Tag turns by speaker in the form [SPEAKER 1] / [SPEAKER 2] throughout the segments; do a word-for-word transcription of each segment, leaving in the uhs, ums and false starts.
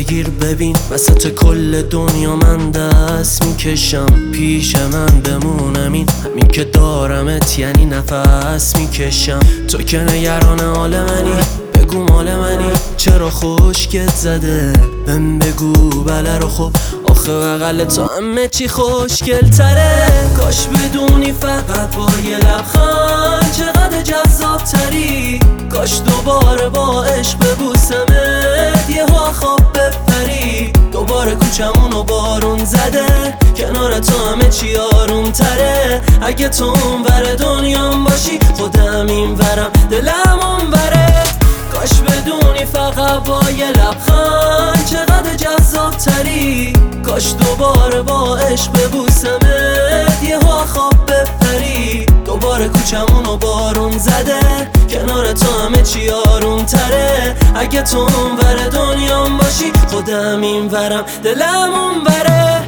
[SPEAKER 1] بگیر ببین وسط کل دنیا من دست میکشم، پیش من بمونم این همین که دارمت یعنی نفس میکشم. تو که نگران حال منی، بگو مال منی، چرا خوشگت زده بهم بگو بله رو. خب آخه بغل تو همه چی خوشگل تره. کاش بدونی فقط با یه لبخند چقدر جذاب تری. کاش دوباره با عشق ببوسمت یه ها خواب بپری. دوباره کوچمونو بارون زده، کنار تو همه چی آروم تره. اگه تو اون ور دنیام باشی خودم این ورم دلم اون وره. کاش بدونی فقط با یه لبخند چقدر جذاب تری. کاش دوباره با عشق ببوسمت یه ها خواب بپری. دوباره کوچمونو بارون زده، کنار تو همه چی آروم تره. اگه تو اون ور دنیام باشی خودم این ورم دلم اون وره.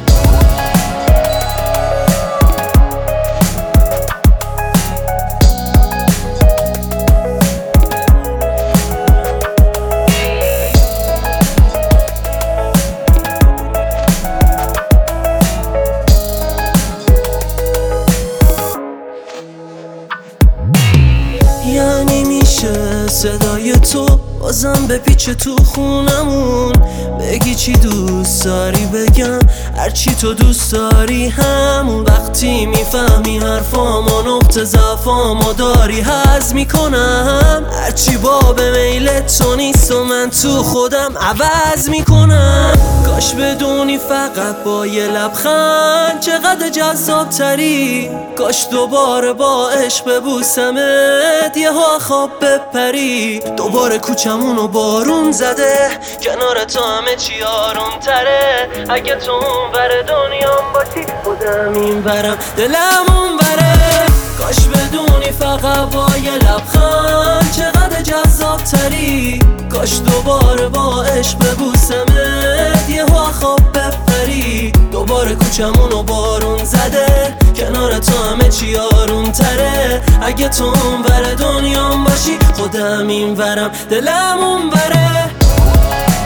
[SPEAKER 1] یعنی میشه صدای تو بازم بپیچه تو خونمون، بگی چی دوست داری بگم هرچی تو دوست داری همون. وقتی میفهمی حرفامو نقطه ضعفامو داری حذف میکنم. هرچی باب میل تو نیست و من تو خودم عوض میکنم. کاش بدونی فقط با یه لبخند چقدر جذاب تری. کاش دوباره با عشق ببوسمت یه ها خواب بپری. دوباره کوچمونو بارون زده، کنار تو همه چی آروم تره. اگه تو اون ور دنیام باشی خودم این ورم دلم اون وره. کاش بدونی فقط با یه لبخند چقدر جذاب تری. کاش دوباره با عشق ببوسمت یه ها خواب بپری. دوباره کوچمونو بارون زده، کنار تو همه چی آروم تره. اگه تو اون ور دنیام باشی خودم این ورم دلم اون وره.